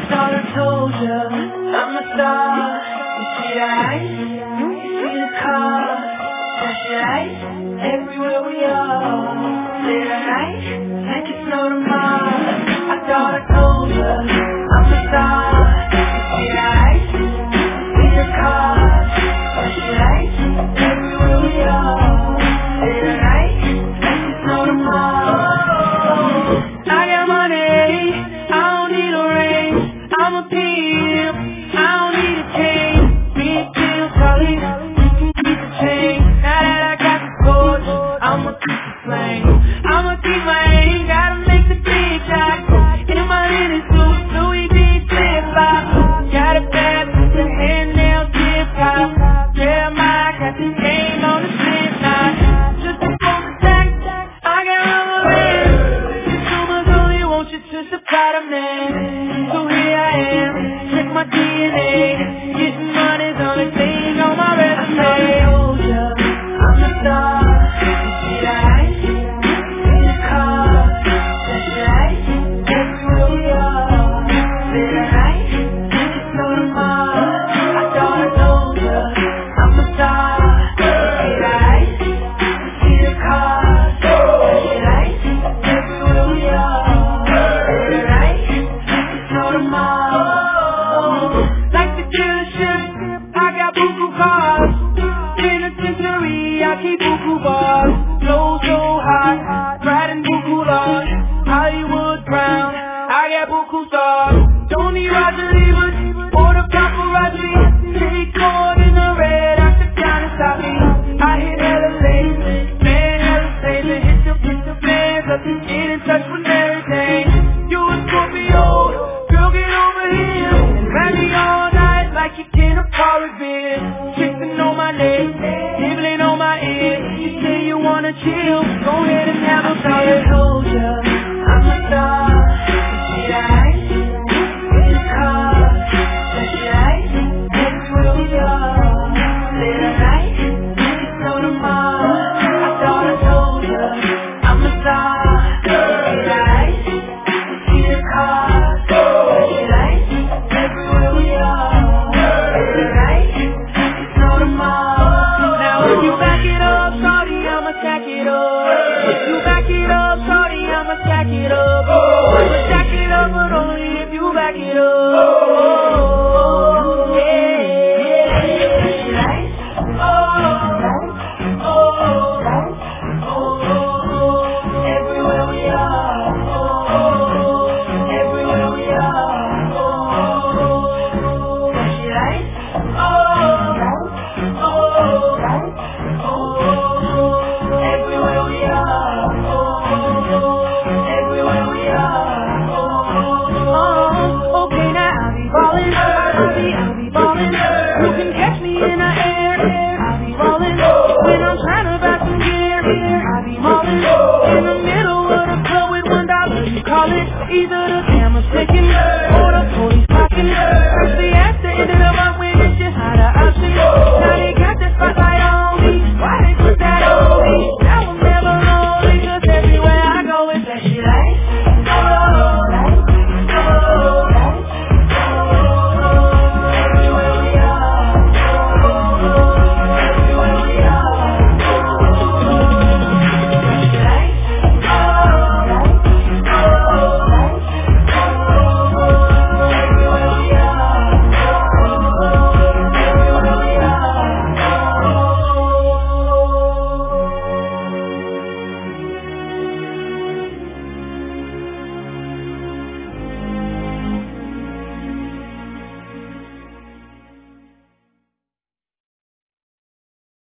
thought I told ya I'm a star. You see the ice, you see the cars, flashing lights everywhere we are. Late at night, like it's no tomorrow. I thought I told ya I'm a star. You see the ice, you see the cars, flashing lights everywhere we are. Late at night, like it's no tomorrow. I got money, I don't need a ring. I'm a pimp, I don't need a chain. Big deal, solid, you can keep the chain. Now that I got the torch, I'ma keep the flame. I'ma keep my aim, gotta make the big shot. In my Lenny suit, Louis V flip-flop. Got a bad piece of hand nail tip-top. Jeremiah got the game on the slip knot. Just before the sack, I got rubber bands. Consumers only want you to supply the man. So here I am, check my DNA. Getting money's the only thing on my resume. I told ya, I'm a star. You see the ice, see the cars, flashing lights everywhere we are. Late at night, like it's no tomorrow. I thought I told ya, I'm a star. You see the ice, you see the cars, flashing lights everywhere we are. Late at night, like it's no tomorrow. Like the dealership, I got buku cars. Penitentiary, I keep buku bars. Flow so hot, riding buku laws. Hollywood brown, I got buku stars. Don't need Roger Ebert or the paparazzi. Take cold in the red, I sit down and stop me. I hit hella late, man, hella sailor. Hit the fans up, get in touch with everything. You a Scorpio, girl, get over here and ride me all night like you can a power beer. Kissing on my neck, nibbling on my ear. You say you wanna chill, go ahead and have a beer. I told ya, I'm a star. You see the ice, see the cars, flashing lights everywhere we are. Late at night, like it's no tomorrow. I thought I told ya, I'm a star. You see the ice, you see the cars, flashing lights everywhere we are. Late at night, like it's no tomorrow. Now if you back it up, shorty, I'ma stack it up. If you back it up, shorty, I'ma stack it up. I'ma stack it up, but only if you back it up. Yeah. Flashing lights, everywhere we are. Everywhere we are. Flashing lights, everywhere we are. Everywhere we are. Okay, now I'll be ballin'. I'll be ballin'. You can catch me in the air. I'll be ballin'. When I'm trying to buy some gear, I'll be ballin'. In the middle of the club with $1, you call it. Either the camera's taking or the police talking. First the